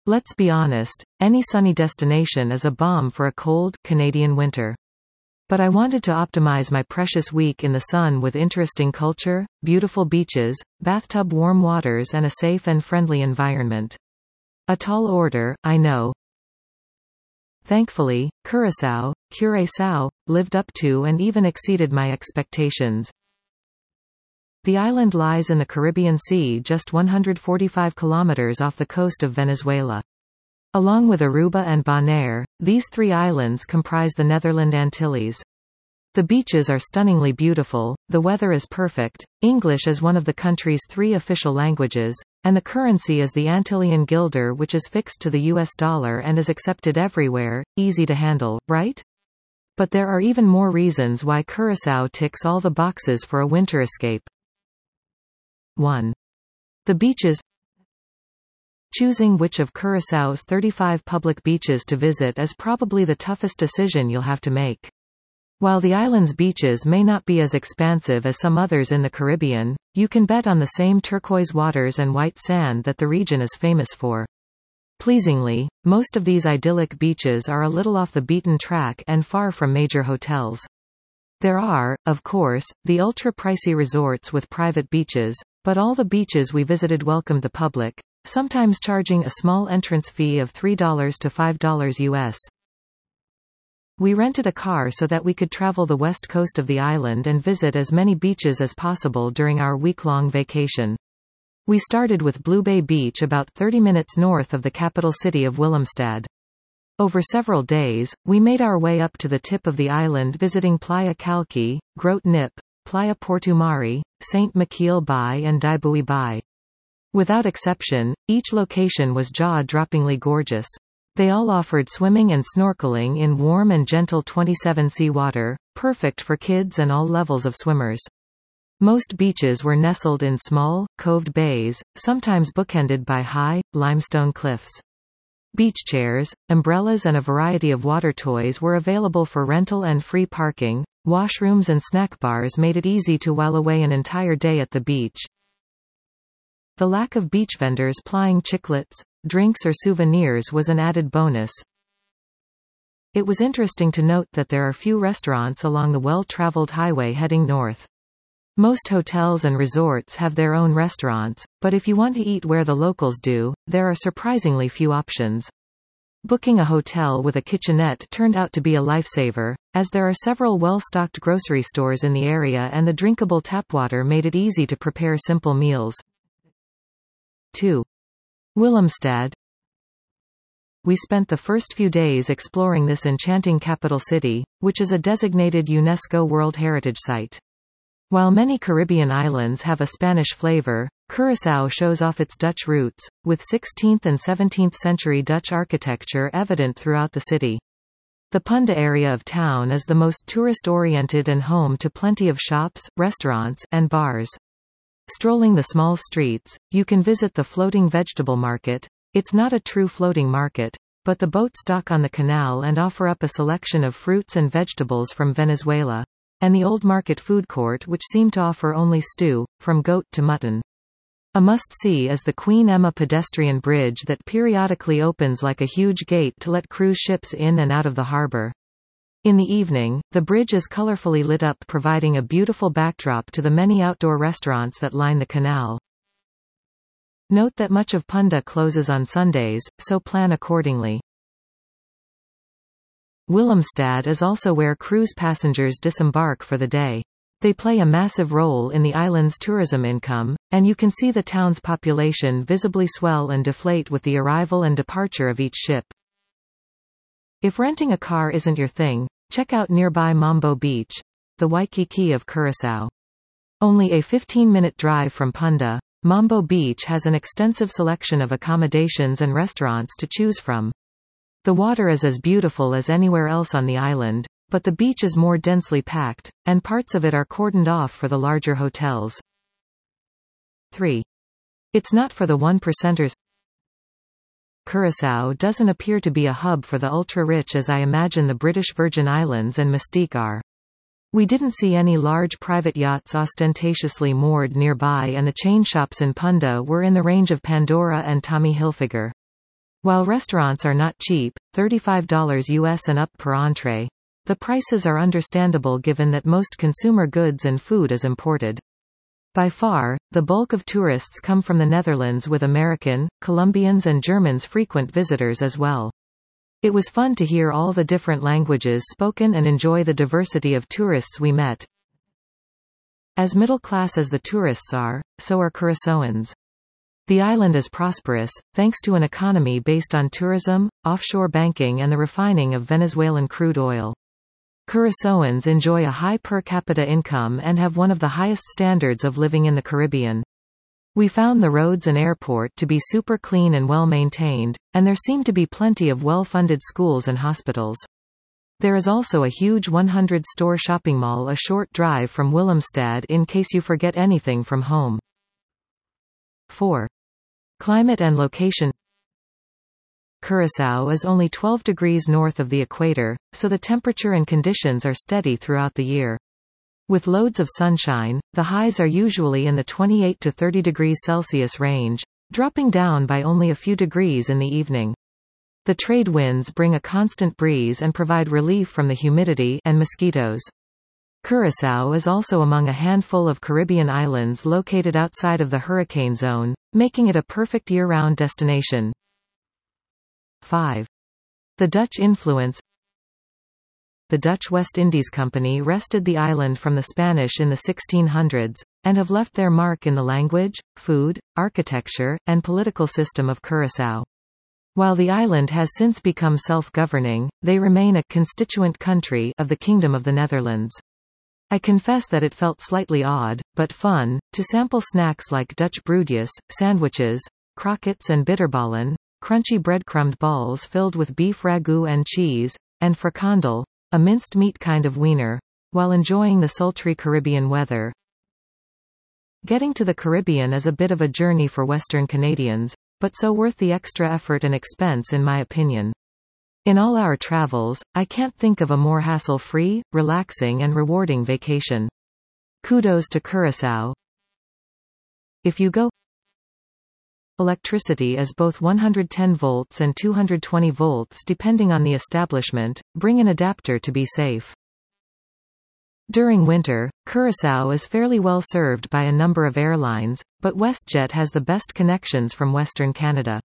Let's be honest, any sunny destination is a balm for a cold, Canadian winter. But I wanted to optimize my precious week in the sun with interesting culture, beautiful beaches, bathtub warm waters and a safe and friendly environment. A tall order, I know. Thankfully, Curaçao, lived up to and even exceeded my expectations. The island lies in the Caribbean Sea just 145 kilometers off the coast of Venezuela. Along with Aruba and Bonaire, these three islands comprise the Netherland Antilles. The beaches are stunningly beautiful, the weather is perfect, English is one of the country's 3 official languages, and the currency is the Antillean guilder, which is fixed to the US dollar and is accepted everywhere. Easy to handle, right? But there are even more reasons why Curaçao ticks all the boxes for a winter escape. 1. The beaches. Choosing which of Curaçao's 35 public beaches to visit is probably the toughest decision you'll have to make. While the island's beaches may not be as expansive as some others in the Caribbean, you can bet on the same turquoise waters and white sand that the region is famous for. Pleasingly, most of these idyllic beaches are a little off the beaten track and far from major hotels. There are, of course, the ultra-pricey resorts with private beaches, but all the beaches we visited welcomed the public, sometimes charging a small entrance fee of $3 to $5 US. We rented a car so that we could travel the west coast of the island and visit as many beaches as possible during our week-long vacation. We started with Blue Bay Beach about 30 minutes north of the capital city of Willemstad. Over several days, we made our way up to the tip of the island visiting Playa Calqui, Grote Nip, Playa Portumari, St. Michiel Bay and Dibui Bay. Without exception, each location was jaw-droppingly gorgeous. They all offered swimming and snorkeling in warm and gentle 27 seawater, perfect for kids and all levels of swimmers. Most beaches were nestled in small, coved bays, sometimes bookended by high, limestone cliffs. Beach chairs, umbrellas and a variety of water toys were available for rental and free parking. Washrooms and snack bars made it easy to while away an entire day at the beach. The lack of beach vendors plying chiclets, drinks or souvenirs was an added bonus. It was interesting to note that there are few restaurants along the well-traveled highway heading north. Most hotels and resorts have their own restaurants, but if you want to eat where the locals do, there are surprisingly few options. Booking a hotel with a kitchenette turned out to be a lifesaver, as there are several well-stocked grocery stores in the area and the drinkable tap water made it easy to prepare simple meals. 2. Willemstad. We spent the first few days exploring this enchanting capital city, which is a designated UNESCO World Heritage Site. While many Caribbean islands have a Spanish flavor, Curaçao shows off its Dutch roots, with 16th and 17th century Dutch architecture evident throughout the city. The Punta area of town is the most tourist-oriented and home to plenty of shops, restaurants, and bars. Strolling the small streets, you can visit the floating vegetable market. It's not a true floating market, but the boats dock on the canal and offer up a selection of fruits and vegetables from Venezuela, and the Old Market food court which seem to offer only stew, from goat to mutton. A must-see is the Queen Emma pedestrian bridge that periodically opens like a huge gate to let cruise ships in and out of the harbor. In the evening, the bridge is colorfully lit up, providing a beautiful backdrop to the many outdoor restaurants that line the canal. Note that much of Punta closes on Sundays, so plan accordingly. Willemstad is also where cruise passengers disembark for the day. They play a massive role in the island's tourism income, and you can see the town's population visibly swell and deflate with the arrival and departure of each ship. If renting a car isn't your thing, check out nearby Mambo Beach, the Waikiki of Curaçao. Only a 15-minute drive from Punta, Mambo Beach has an extensive selection of accommodations and restaurants to choose from. The water is as beautiful as anywhere else on the island, but the beach is more densely packed, and parts of it are cordoned off for the larger hotels. 3. It's not for the one-percenters. Curaçao doesn't appear to be a hub for the ultra-rich as I imagine the British Virgin Islands and Mustique are. We didn't see any large private yachts ostentatiously moored nearby, and the chain shops in Punta were in the range of Pandora and Tommy Hilfiger. While restaurants are not cheap, $35 US and up per entree. The prices are understandable given that most consumer goods and food is imported. By far, the bulk of tourists come from the Netherlands, with American, Colombians and Germans frequent visitors as well. It was fun to hear all the different languages spoken and enjoy the diversity of tourists we met. As middle class as the tourists are, so are Curaçaoans. The island is prosperous, thanks to an economy based on tourism, offshore banking and the refining of Venezuelan crude oil. Curaçaoans enjoy a high per capita income and have one of the highest standards of living in the Caribbean. We found the roads and airport to be super clean and well maintained, and there seem to be plenty of well-funded schools and hospitals. There is also a huge 100-store shopping mall a short drive from Willemstad in case you forget anything from home. 4. Climate and location. Curaçao is only 12 degrees north of the equator, so the temperature and conditions are steady throughout the year. With loads of sunshine, the highs are usually in the 28 to 30 degrees Celsius range, dropping down by only a few degrees in the evening. The trade winds bring a constant breeze and provide relief from the humidity and mosquitoes. Curaçao is also among a handful of Caribbean islands located outside of the hurricane zone, making it a perfect year-round destination. 5. The Dutch influence. The Dutch West Indies Company wrested the island from the Spanish in the 1600s, and have left their mark in the language, food, architecture, and political system of Curaçao. While the island has since become self-governing, they remain a constituent country of the Kingdom of the Netherlands. I confess that it felt slightly odd, but fun, to sample snacks like Dutch broodjes, sandwiches, croquettes and bitterballen, crunchy breadcrumbed balls filled with beef ragout and cheese, and frikandel, a minced meat kind of wiener, while enjoying the sultry Caribbean weather. Getting to the Caribbean is a bit of a journey for Western Canadians, but so worth the extra effort and expense in my opinion. In all our travels, I can't think of a more hassle-free, relaxing and rewarding vacation. Kudos to Curaçao. If you go, electricity is both 110 volts and 220 volts depending on the establishment. Bring an adapter to be safe. During winter, Curaçao is fairly well served by a number of airlines, but WestJet has the best connections from Western Canada.